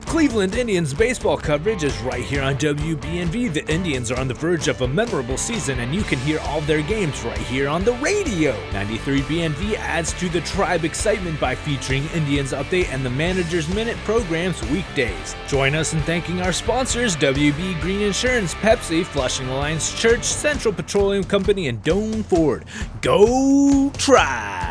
Cleveland Indians baseball coverage is right here on WBNV. The Indians are on the verge of a memorable season, and you can hear all their games right here on the radio. 93 BNV adds to the Tribe excitement by featuring Indians Update and the Manager's Minute programs weekdays. Join us in thanking our sponsors, WB Green Insurance, Pepsi, Flushing Alliance Church, Central Petroleum Company, and Doan Ford. Go Tribe!